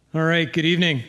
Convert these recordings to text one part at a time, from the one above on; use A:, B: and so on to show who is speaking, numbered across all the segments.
A: All right, good evening.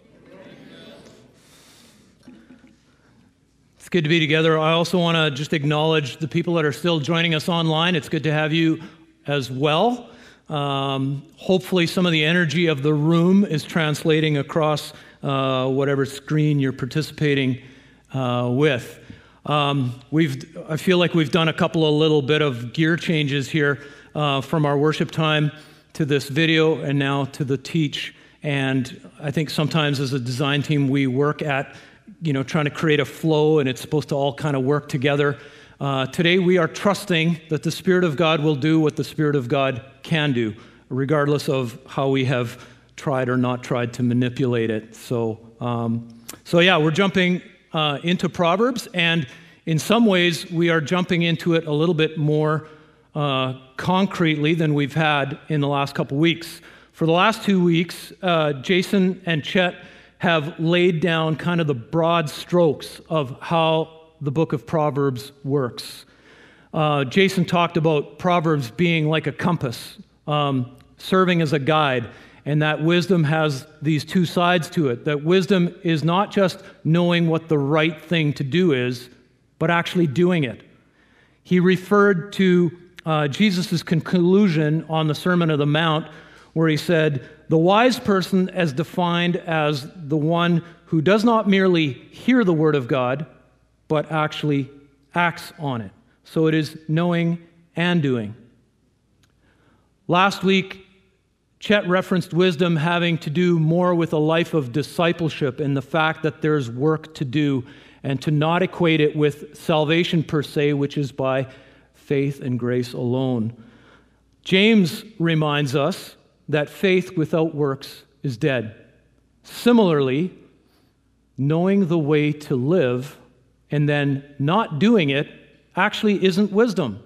A: It's good to be together. I also want to just acknowledge the people that are still joining us online. It's good to have you as well. Hopefully some of the energy of the room is translating across whatever screen you're participating with. I feel like we've done a couple of little bit of gear changes here from our worship time to this video and now to the teach. And I think sometimes as a design team, we work at, trying to create a flow, and it's supposed to all kind of work together. Today, we are trusting that the Spirit of God will do what the Spirit of God can do, regardless of how we have tried or not tried to manipulate it. So we're jumping into Proverbs, and in some ways, we are jumping into it a little bit more concretely than we've had in the last couple weeks. For the last 2 weeks, Jason and Chet have laid down kind of the broad strokes of how the book of Proverbs works. Jason talked about Proverbs being like a compass, serving as a guide, and that wisdom has these two sides to it. That wisdom is not just knowing what the right thing to do is, but actually doing it. He referred to Jesus' conclusion on the Sermon on the Mount, where he said, "The wise person is defined as the one who does not merely hear the word of God, but actually acts on it." So it is knowing and doing. Last week, Chet referenced wisdom having to do more with a life of discipleship and the fact that there's work to do, and to not equate it with salvation per se, which is by faith and grace alone. James reminds us that faith without works is dead. Similarly, knowing the way to live and then not doing it actually isn't wisdom.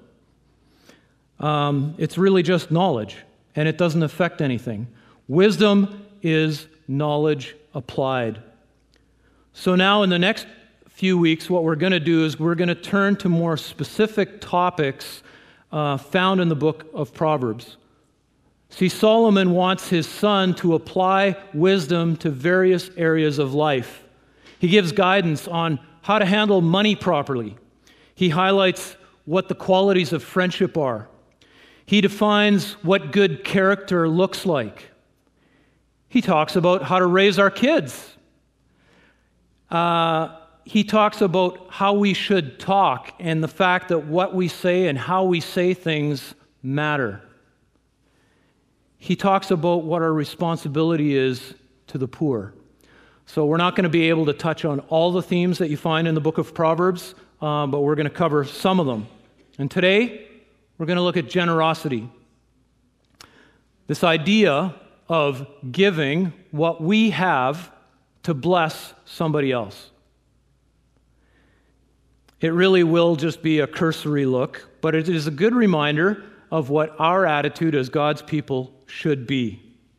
A: It's really just knowledge, and it doesn't affect anything. Wisdom is knowledge applied. So now in the next few weeks, what we're going to do is we're going to turn to more specific topics found in the book of Proverbs. See, Solomon wants his son to apply wisdom to various areas of life. He gives guidance on how to handle money properly. He highlights what the qualities of friendship are. He defines what good character looks like. He talks about how to raise our kids. He talks about how we should talk and the fact that what we say and how we say things matter. He talks about what our responsibility is to the poor. So we're not going to be able to touch on all the themes that you find in the book of Proverbs, but we're going to cover some of them. And today, we're going to look at generosity. This idea of giving what we have to bless somebody else. It really will just be a cursory look, but it is a good reminder of what our attitude as God's people should be.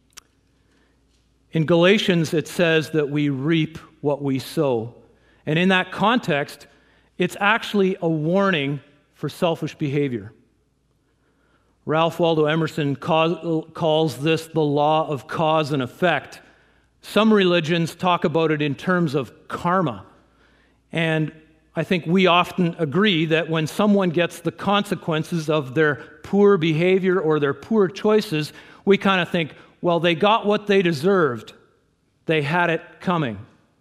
A: In Galatians, it says that we reap what we sow. And in that context, it's actually a warning for selfish behavior. Ralph Waldo Emerson calls this the law of cause and effect. Some religions talk about it in terms of karma. And I think we often agree that when someone gets the consequences of their poor behavior or their poor choices, we kind of think, well, they got what they deserved. They had it coming.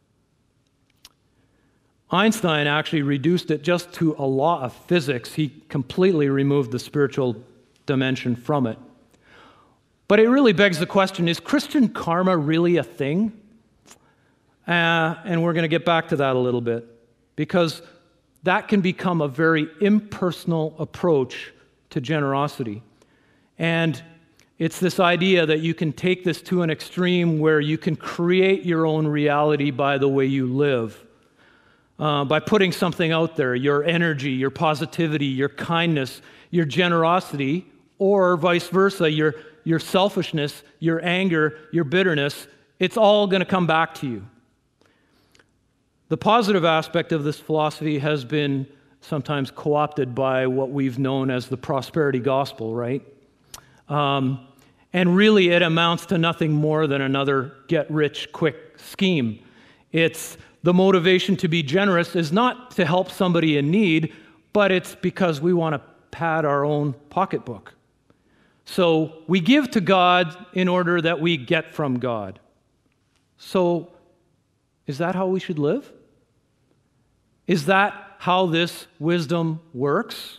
A: Einstein actually reduced it just to a law of physics. He completely removed the spiritual dimension from it. But it really begs the question, is Christian karma really a thing? And we're going to get back to that a little bit, because that can become a very impersonal approach to generosity. And it's this idea that you can take this to an extreme where you can create your own reality by the way you live. By putting something out there, your energy, your positivity, your kindness, your generosity, or vice versa, your selfishness, your anger, your bitterness, it's all going to come back to you. The positive aspect of this philosophy has been sometimes co-opted by what we've known as the prosperity gospel, right? And really, it amounts to nothing more than another get-rich-quick scheme. It's the motivation to be generous is not to help somebody in need, but it's because we want to pad our own pocketbook. So we give to God in order that we get from God. So is that how we should live? Is that how this wisdom works?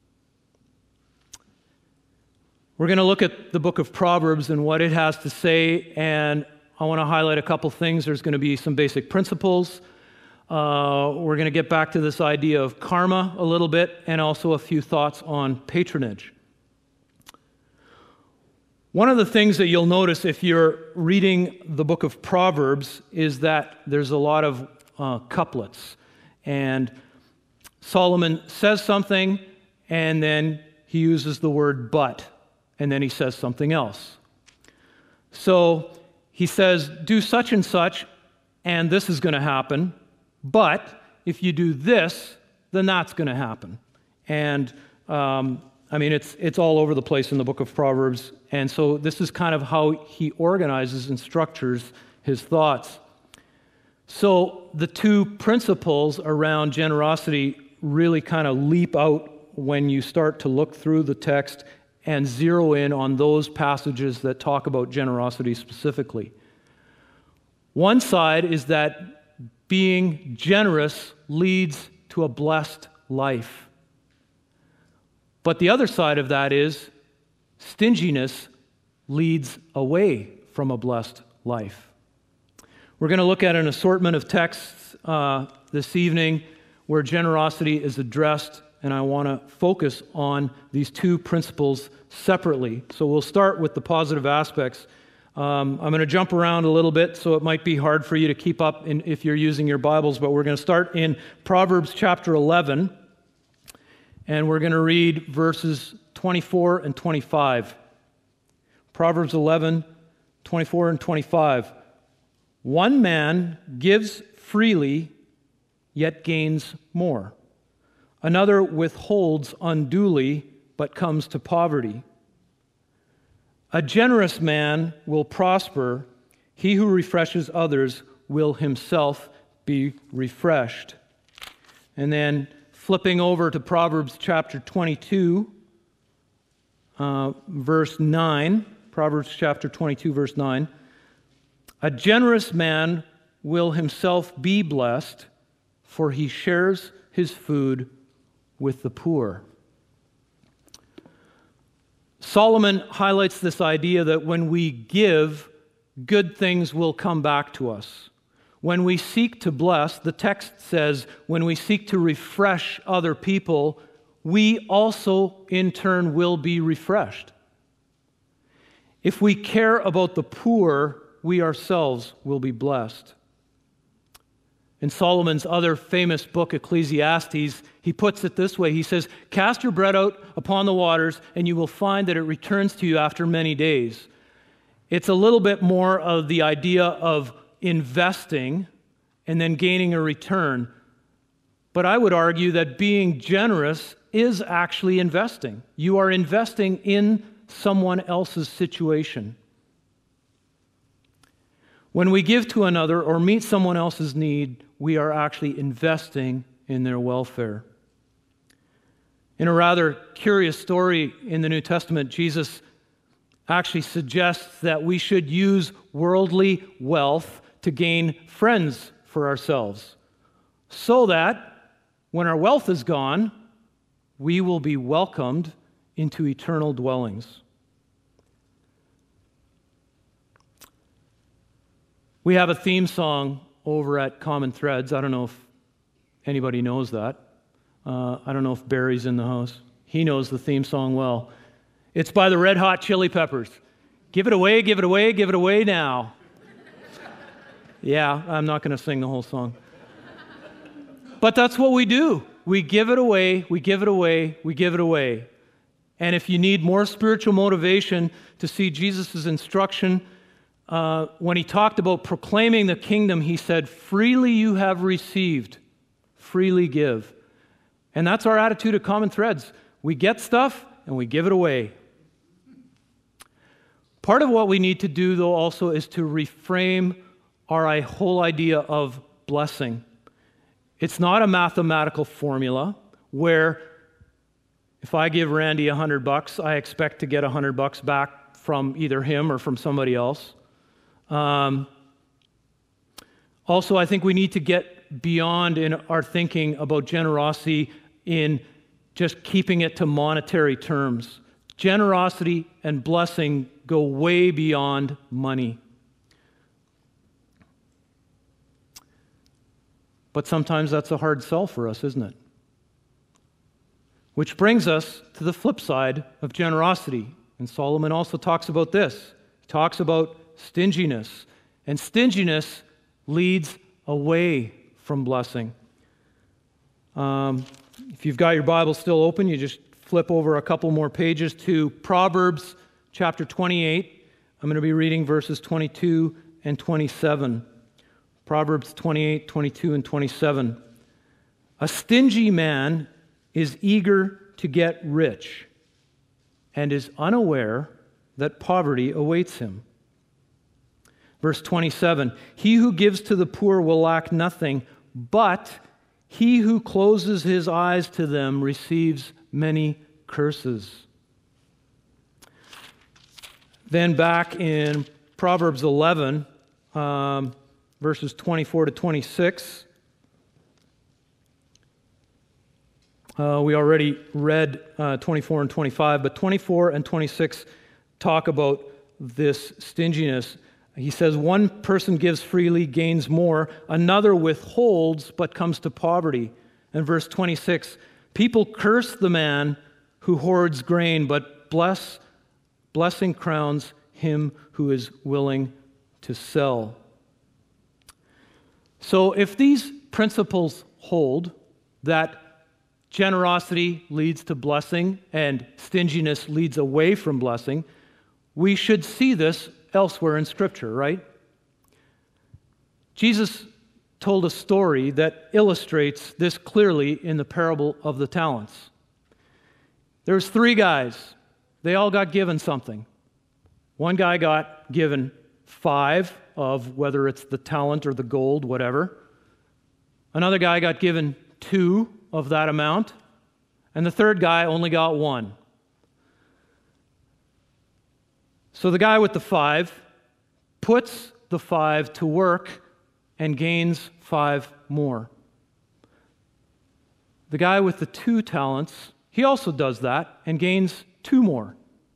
A: We're going to look at the book of Proverbs and what it has to say, and I want to highlight a couple things. There's going to be some basic principles. We're going to get back to this idea of karma a little bit, and also a few thoughts on patronage. One of the things that you'll notice if you're reading the book of Proverbs is that there's a lot of couplets. And Solomon says something, and then he uses the word but, and then he says something else. So he says, do such and such, and this is going to happen, but if you do this, then that's going to happen. And it's all over the place in the book of Proverbs, and so this is kind of how he organizes and structures his thoughts. So the two principles around generosity really kind of leap out when you start to look through the text and zero in on those passages that talk about generosity specifically. One side is that being generous leads to a blessed life. But the other side of that is stinginess leads away from a blessed life. We're going to look at an assortment of texts this evening where generosity is addressed, and I want to focus on these two principles separately. So we'll start with the positive aspects. I'm going to jump around a little bit, so it might be hard for you to keep up if you're using your Bibles, but we're going to start in Proverbs chapter 11, and we're going to read verses 24 and 25. Proverbs 11, 24 and 25. One man gives freely, yet gains more. Another withholds unduly, but comes to poverty. A generous man will prosper. He who refreshes others will himself be refreshed. And then flipping over to Proverbs chapter 22, verse 9. Proverbs chapter 22, verse 9. A generous man will himself be blessed, for he shares his food with the poor. Solomon highlights this idea that when we give, good things will come back to us. When we seek to bless, the text says, when we seek to refresh other people, we also in turn will be refreshed. If we care about the poor, we ourselves will be blessed. In Solomon's other famous book, Ecclesiastes, he puts it this way. He says, cast your bread out upon the waters, and you will find that it returns to you after many days. It's a little bit more of the idea of investing and then gaining a return. But I would argue that being generous is actually investing. You are investing in someone else's situation. When we give to another or meet someone else's need, we are actually investing in their welfare. In a rather curious story in the New Testament, Jesus actually suggests that we should use worldly wealth to gain friends for ourselves, so that when our wealth is gone, we will be welcomed into eternal dwellings. We have a theme song over at Common Threads. I don't know if anybody knows that. I don't know if Barry's in the house. He knows the theme song well. It's by the Red Hot Chili Peppers. Give it away, give it away, give it away now. Yeah, I'm not going to sing the whole song. But that's what we do. We give it away, we give it away, we give it away. And if you need more spiritual motivation to see Jesus' instruction, when he talked about proclaiming the kingdom, he said, freely you have received, freely give. And that's our attitude at Common Threads. We get stuff and we give it away. Part of what we need to do, though, also is to reframe our whole idea of blessing. It's not a mathematical formula where if I give Randy $100, I expect to get $100 back from either him or from somebody else. Also, I think we need to get beyond in our thinking about generosity in just keeping it to monetary terms. Generosity and blessing go way beyond money. But sometimes that's a hard sell for us, isn't it? Which brings us to the flip side of generosity. And Solomon also talks about this. He talks about stinginess. And stinginess leads away from blessing. If you've got your Bible still open, you just flip over a couple more pages to Proverbs chapter 28. I'm going to be reading verses 22 and 27. Proverbs 28, 22, and 27. A stingy man is eager to get rich and is unaware that poverty awaits him. Verse 27, he who gives to the poor will lack nothing, but he who closes his eyes to them receives many curses. Then back in Proverbs 11, verses 24 to 26, we already read 24 and 25, but 24 and 26 talk about this stinginess. He says, one person gives freely, gains more. Another withholds, but comes to poverty. And verse 26, people curse the man who hoards grain, but blessing crowns him who is willing to sell. So if these principles hold, that generosity leads to blessing and stinginess leads away from blessing, we should see this elsewhere in Scripture, right? Jesus told a story that illustrates this clearly in the parable of the talents. There's 3 guys. They all got given something. One guy got given 5 of whether it's the talent or the gold, whatever. Another guy got given 2 of that amount. And the third guy only got 1. So the guy with the 5 puts the 5 to work and gains 5 more. The guy with the 2 talents, he also does that and gains 2 more.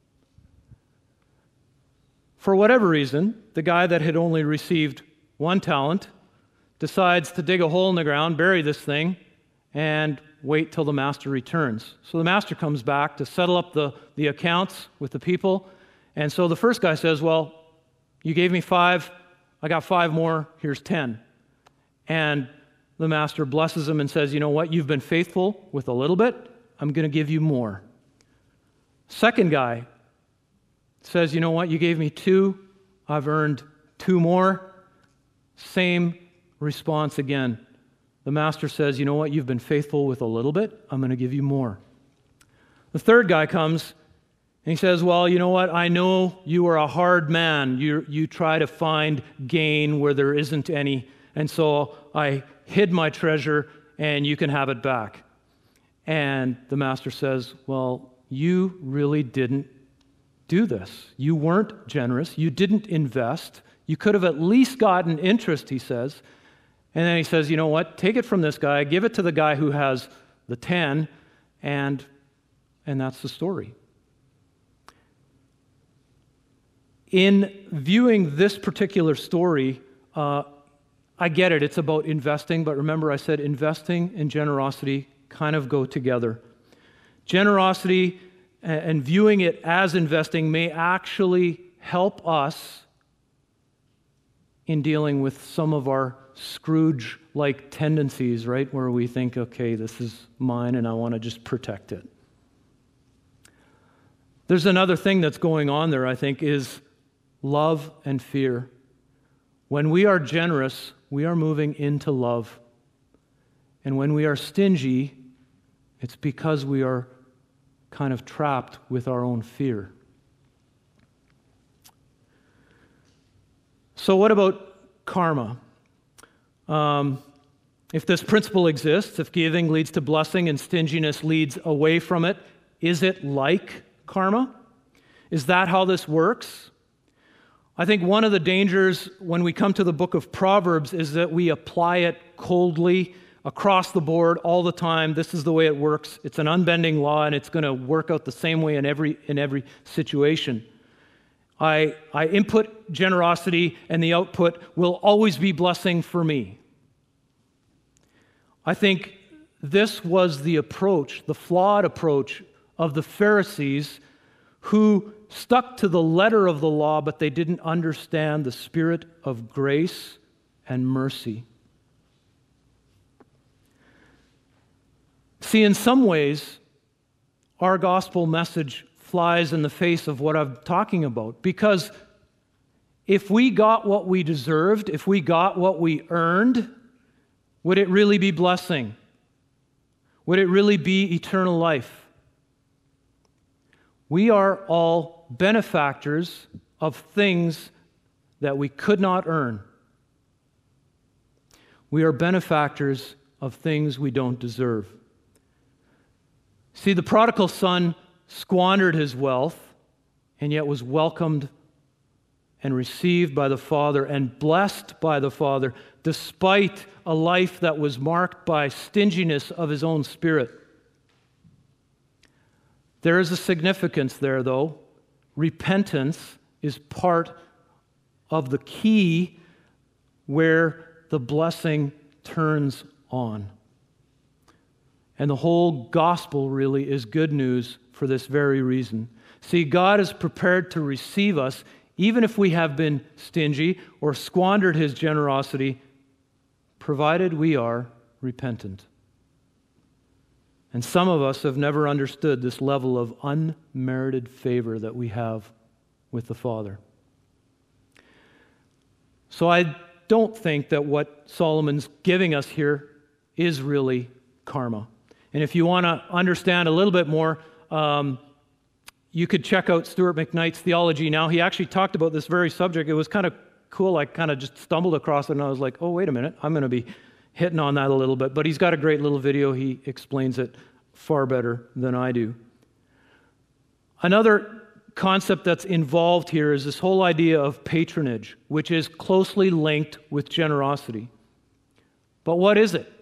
A: For whatever reason, the guy that had only received 1 talent decides to dig a hole in the ground, bury this thing, and wait till the master returns. So the master comes back to settle up the accounts with the people. And so the first guy says, well, you gave me 5, I got 5 more, here's 10. And the master blesses him and says, you know what, you've been faithful with a little bit, I'm going to give you more. Second guy says, you know what, you gave me 2, I've earned 2 more. Same response again. The master says, you know what, you've been faithful with a little bit, I'm going to give you more. The third guy comes and he says, well, you know what, I know you are a hard man. You try to find gain where there isn't any, and so I hid my treasure and you can have it back. And the master says, well, you really didn't do this. You weren't generous. You didn't invest. You could have at least gotten interest, he says. And then he says, you know what, take it from this guy, give it to the guy who has the 10, and that's the story. In viewing this particular story, I get it, it's about investing, but remember I said investing and generosity kind of go together. Generosity and viewing it as investing may actually help us in dealing with some of our Scrooge-like tendencies, right? Where we think, okay, this is mine and I want to just protect it. There's another thing that's going on there, I think, is love and fear. When we are generous, we are moving into love. And when we are stingy, it's because we are kind of trapped with our own fear. So what about karma? If this principle exists, if giving leads to blessing and stinginess leads away from it, is it like karma? Is that how this works? I think one of the dangers when we come to the book of Proverbs is that we apply it coldly, across the board, all the time. This is the way it works. It's an unbending law, and it's going to work out the same way in every situation. I input generosity, and the output will always be blessing for me. I think this was the approach, the flawed approach of the Pharisees, who stuck to the letter of the law, but they didn't understand the spirit of grace and mercy. See, in some ways, our gospel message flies in the face of what I'm talking about, because if we got what we deserved, if we got what we earned, would it really be blessing? Would it really be eternal life? We are all benefactors of things that we could not earn. We are benefactors of things we don't deserve. See, the prodigal son squandered his wealth and yet was welcomed and received by the Father and blessed by the Father, despite a life that was marked by stinginess of his own spirit. There is a significance there, though. Repentance is part of the key where the blessing turns on. And the whole gospel really is good news for this very reason. See, God is prepared to receive us even if we have been stingy or squandered His generosity, provided we are repentant. And some of us have never understood this level of unmerited favor that we have with the Father. So I don't think that what Solomon's giving us here is really karma. And if you want to understand a little bit more, you could check out Stuart McKnight's Theology Now. He actually talked about this very subject. It was kind of cool. I kind of just stumbled across it, and I was like, oh, wait a minute. I'm going to be hitting on that a little bit. But he's got a great little video. He explains it far better than I do. Another concept that's involved here is this whole idea of patronage, which is closely linked with generosity. But what is it?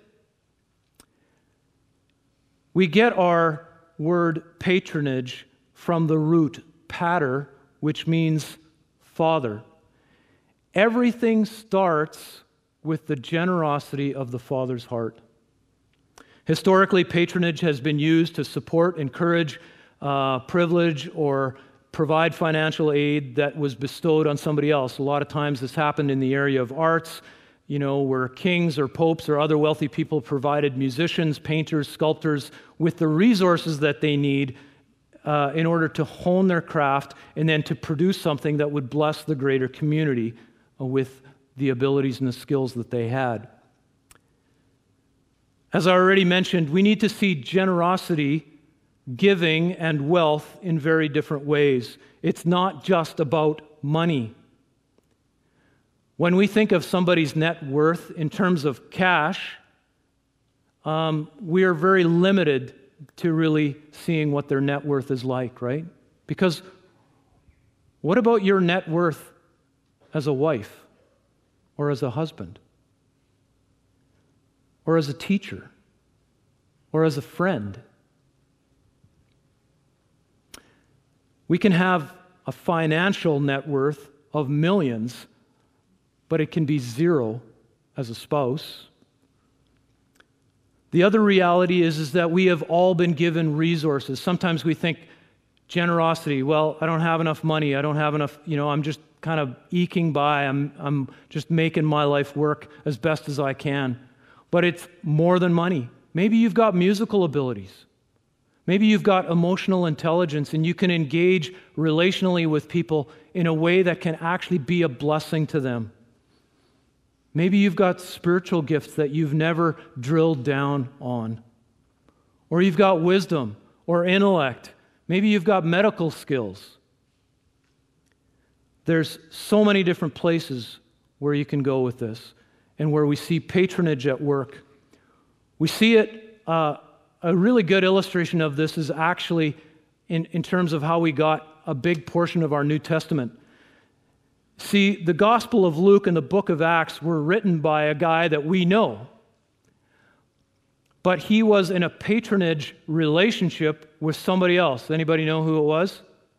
A: We get our word patronage from the root pater, which means father. Everything starts with the generosity of the Father's heart. Historically, patronage has been used to support, encourage, privilege, or provide financial aid that was bestowed on somebody else. A lot of times this happened in the area of arts, where kings or popes or other wealthy people provided musicians, painters, sculptors with the resources that they need in order to hone their craft and then to produce something that would bless the greater community with the abilities and the skills that they had. As I already mentioned, we need to see generosity, giving, and wealth in very different ways. It's not just about money. When we think of somebody's net worth in terms of cash, we are very limited to really seeing what their net worth is like, right? Because what about your net worth as a wife or as a husband or as a teacher or as a friend? We can have a financial net worth of millions, but it can be zero as a spouse. The other reality is that we have all been given resources. Sometimes we think generosity, well, I don't have enough money, I don't have enough, I'm just kind of eking by, I'm just making my life work as best as I can. But it's more than money. Maybe you've got musical abilities. Maybe you've got emotional intelligence and you can engage relationally with people in a way that can actually be a blessing to them. Maybe you've got spiritual gifts that you've never drilled down on. Or you've got wisdom or intellect. Maybe you've got medical skills. There's so many different places where you can go with this, and where we see patronage at work. We see it, a really good illustration of this is actually in terms of how we got a big portion of our New Testament. See, the Gospel of Luke and the book of Acts were written by a guy that we know, but he was in a patronage relationship with somebody else. Anybody know who it was?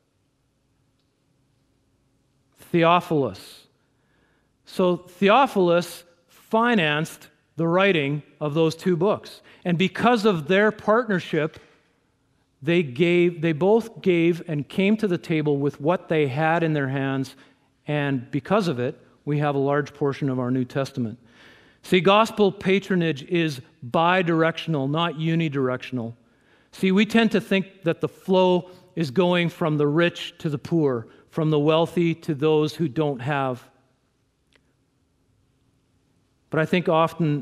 A: Theophilus. So Theophilus financed the writing of those two books. And because of their partnership, they both gave and came to the table with what they had in their hands, and because of it, we have a large portion of our New Testament. See, gospel patronage is bi-directional, not unidirectional. See, we tend to think that the flow is going from the rich to the poor, from the wealthy to those who don't have. But I think often,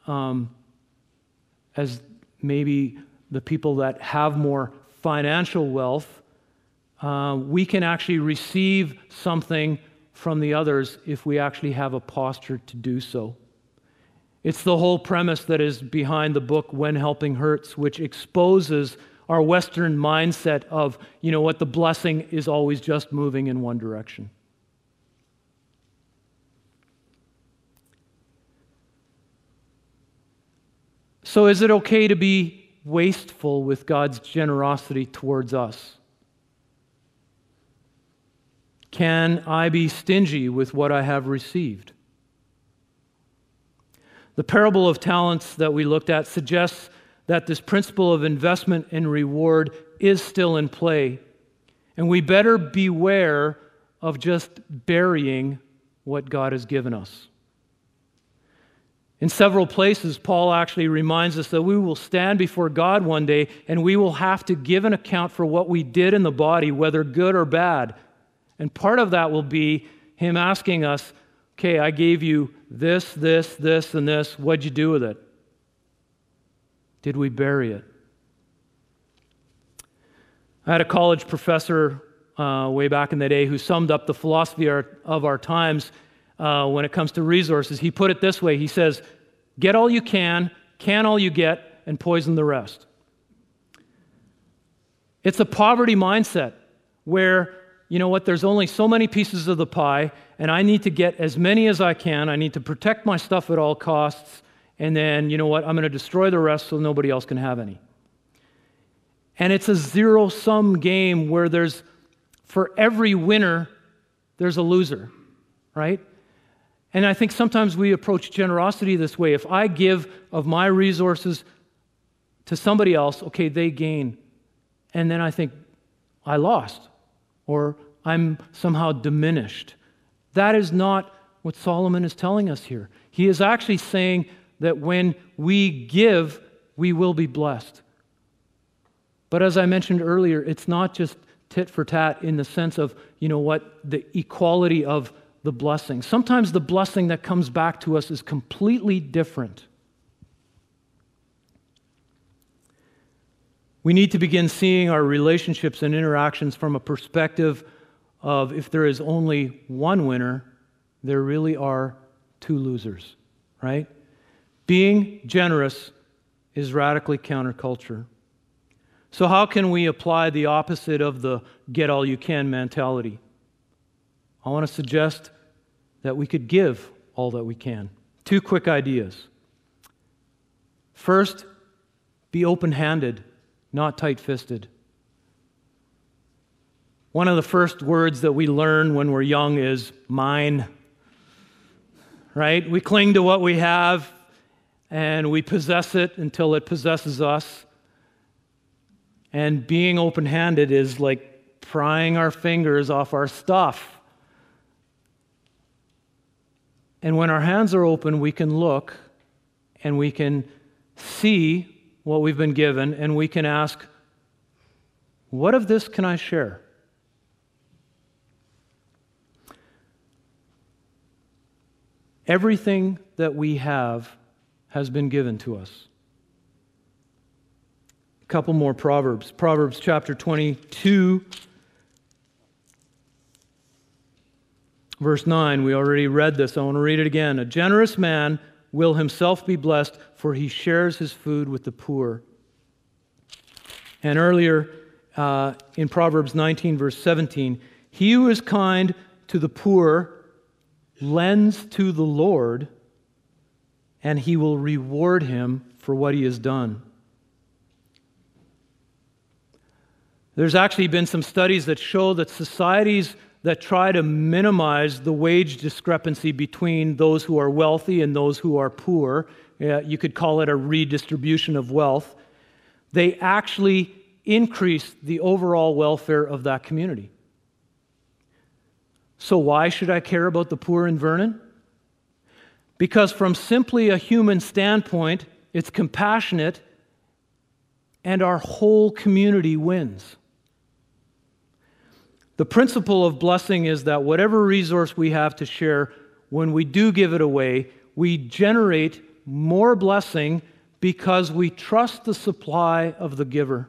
A: as maybe the people that have more financial wealth, we can actually receive something from the others if we actually have a posture to do so. It's the whole premise that is behind the book When Helping Hurts, which exposes our Western mindset of, the blessing is always just moving in one direction. So is it okay to be wasteful with God's generosity towards us? Can I be stingy with what I have received? The parable of talents that we looked at suggests that this principle of investment and reward is still in play, and we better beware of just burying what God has given us. In several places, Paul actually reminds us that we will stand before God one day and we will have to give an account for what we did in the body, whether good or bad. And part of that will be him asking us, okay, I gave you this, and this. What'd you do with it? Did we bury it? I had a college professor way back in the day who summed up the philosophy of our times when it comes to resources. He put it this way. He says, get all you can all you get, and poison the rest. It's a poverty mindset where, there's only so many pieces of the pie, and I need to get as many as I can. I need to protect my stuff at all costs, and then, I'm going to destroy the rest so nobody else can have any. And it's a zero-sum game where for every winner, there's a loser, right? And I think sometimes we approach generosity this way. If I give of my resources to somebody else, okay, they gain. And then I think, I lost, or I'm somehow diminished. That is not what Solomon is telling us here. He is actually saying that when we give, we will be blessed. But as I mentioned earlier, it's not just tit for tat in the sense of, the equality of the blessing. Sometimes the blessing that comes back to us is completely different. We need to begin seeing our relationships and interactions from a perspective of if there is only one winner, there really are two losers, right? Being generous is radically counterculture. So how can we apply the opposite of the get-all-you-can mentality? I want to suggest that we could give all that we can. Two quick ideas. First, be open-handed, not tight-fisted. One of the first words that we learn when we're young is mine, right? We cling to what we have and we possess it until it possesses us. And being open-handed is like prying our fingers off our stuff. And when our hands are open, we can look and we can see what we've been given, and we can ask, what of this can I share? Everything that we have has been given to us. A couple more Proverbs. Proverbs chapter 22, Verse 9, we already read this. I want to read it again. A generous man will himself be blessed, for he shares his food with the poor. And earlier in Proverbs 19, verse 17, he who is kind to the poor lends to the Lord, and he will reward him for what he has done. There's actually been some studies that show that societies that try to minimize the wage discrepancy between those who are wealthy and those who are poor, you could call it a redistribution of wealth, they actually increase the overall welfare of that community. So why should I care about the poor in Vernon? Because from simply a human standpoint, it's compassionate and our whole community wins. The principle of blessing is that whatever resource we have to share, when we do give it away, we generate more blessing because we trust the supply of the giver.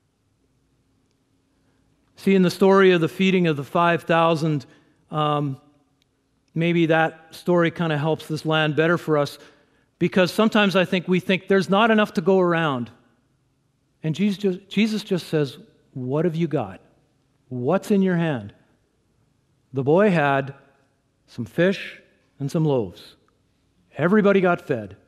A: See, in the story of the feeding of the 5,000, maybe that story kind of helps this land better for us, because sometimes I think we think there's not enough to go around. And Jesus just says, what have you got? What's in your hand? The boy had some fish and some loaves. Everybody got fed.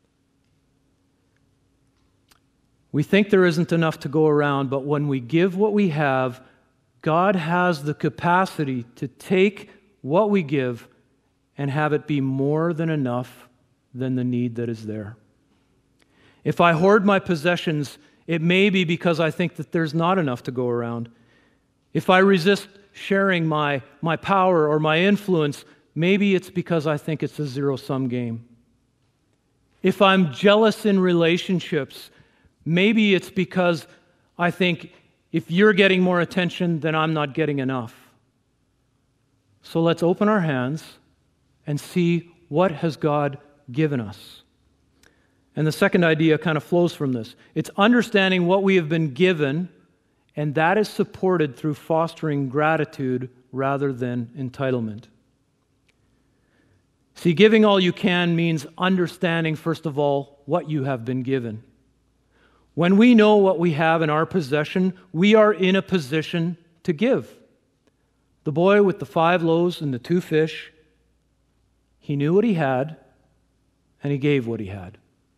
A: We think there isn't enough to go around, but when we give what we have, God has the capacity to take what we give and have it be more than enough than the need that is there. If I hoard my possessions, it may be because I think that there's not enough to go around. If I resist sharing my power or my influence, maybe it's because I think it's a zero-sum game. If I'm jealous in relationships, maybe it's because I think if you're getting more attention, then I'm not getting enough. So let's open our hands and see what has God given us. And the second idea kind of flows from this. It's understanding what we have been given, and that is supported through fostering gratitude rather than entitlement. See, giving all you can means understanding, first of all, what you have been given. When we know what we have in our possession, we are in a position to give. The boy with the 5 loaves and the 2 fish, he knew what he had, and he gave what he had.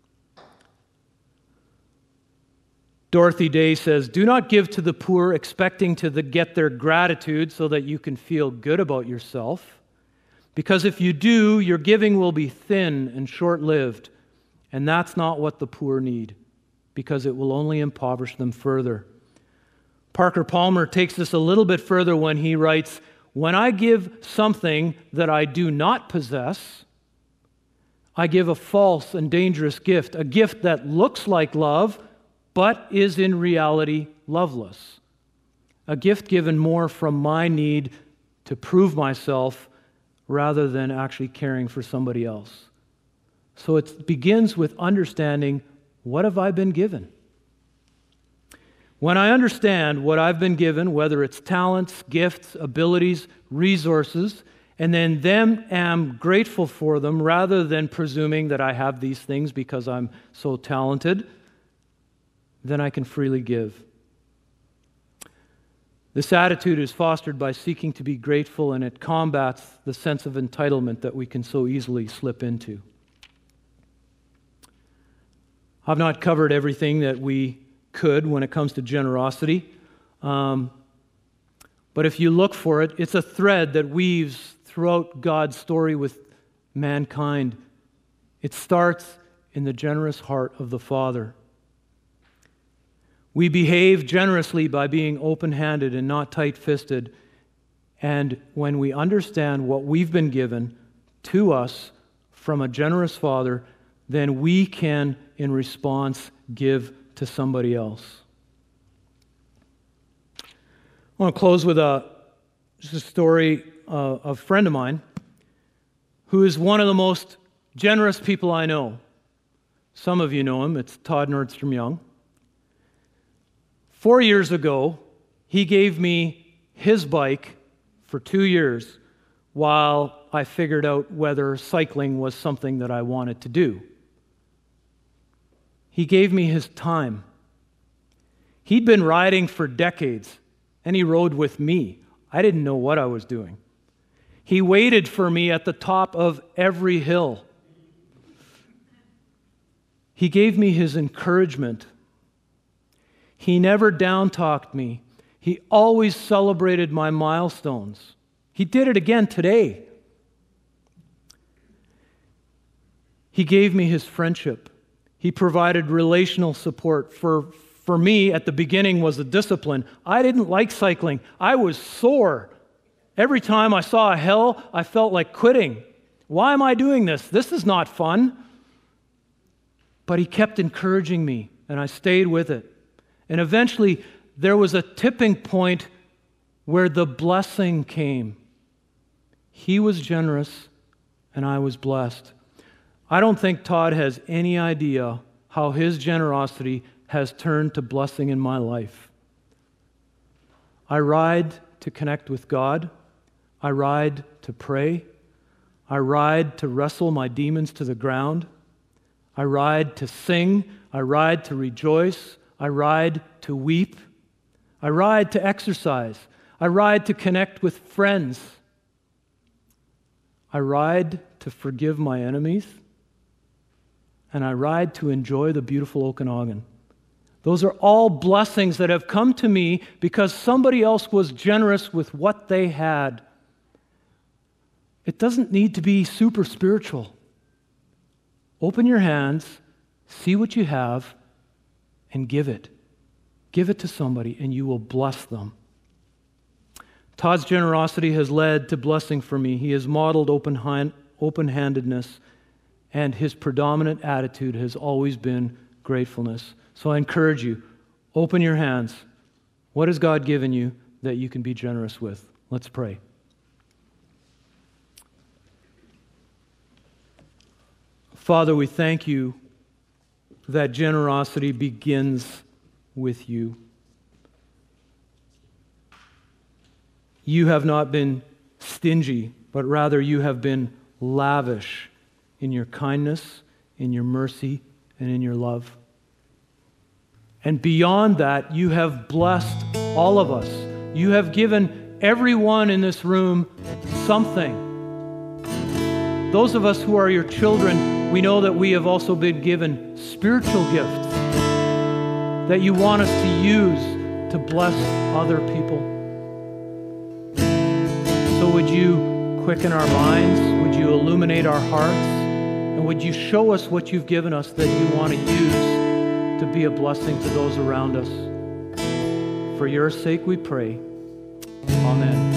A: Dorothy Day says, "Do not give to the poor expecting to get their gratitude so that you can feel good about yourself. Because if you do, your giving will be thin and short-lived, and that's not what the poor need, because it will only impoverish them further." Parker Palmer takes this a little bit further when he writes, "When I give something that I do not possess, I give a false and dangerous gift, a gift that looks like love, but is in reality loveless. A gift given more from my need to prove myself rather than actually caring for somebody else." So it begins with understanding, what have I been given? When I understand what I've been given, whether it's talents, gifts, abilities, resources, and then am grateful for them rather than presuming that I have these things because I'm so talented, then I can freely give. This attitude is fostered by seeking to be grateful, and it combats the sense of entitlement that we can so easily slip into. I've not covered everything that we could when it comes to generosity, but if you look for it, it's a thread that weaves throughout God's story with mankind. It starts in the generous heart of the Father. We behave generously by being open-handed and not tight-fisted. And when we understand what we've been given to us from a generous Father, then we can, in response, give to somebody else. I want to close with just a story of a friend of mine who is one of the most generous people I know. Some of you know him. It's Todd Nordstrom Young. 4 years ago, he gave me his bike for 2 years while I figured out whether cycling was something that I wanted to do. He gave me his time. He'd been riding for decades, and he rode with me. I didn't know what I was doing. He waited for me at the top of every hill. He gave me his encouragement. He never down-talked me. He always celebrated my milestones. He did it again today. He gave me his friendship. He provided relational support. For me, at the beginning, was the discipline. I didn't like cycling. I was sore. Every time I saw a hill, I felt like quitting. Why am I doing this? This is not fun. But he kept encouraging me, and I stayed with it. And eventually, there was a tipping point where the blessing came. He was generous, and I was blessed. I don't think Todd has any idea how his generosity has turned to blessing in my life. I ride to connect with God. I ride to pray. I ride to wrestle my demons to the ground. I ride to sing. I ride to rejoice. I ride to weep. I ride to exercise. I ride to connect with friends. I ride to forgive my enemies. And I ride to enjoy the beautiful Okanagan. Those are all blessings that have come to me because somebody else was generous with what they had. It doesn't need to be super spiritual. Open your hands, see what you have, and give it. Give it to somebody, and you will bless them. Todd's generosity has led to blessing for me. He has modeled open-handedness, and his predominant attitude has always been gratefulness. So I encourage you, open your hands. What has God given you that you can be generous with? Let's pray. Father, we thank you that generosity begins with you. You have not been stingy, but rather you have been lavish in your kindness, in your mercy, and in your love. And beyond that, you have blessed all of us. You have given everyone in this room something. Those of us who are your children, we know that we have also been given spiritual gifts that you want us to use to bless other people. So would you quicken our minds? Would you illuminate our hearts? And would you show us what you've given us that you want to use to be a blessing to those around us? For your sake we pray. Amen.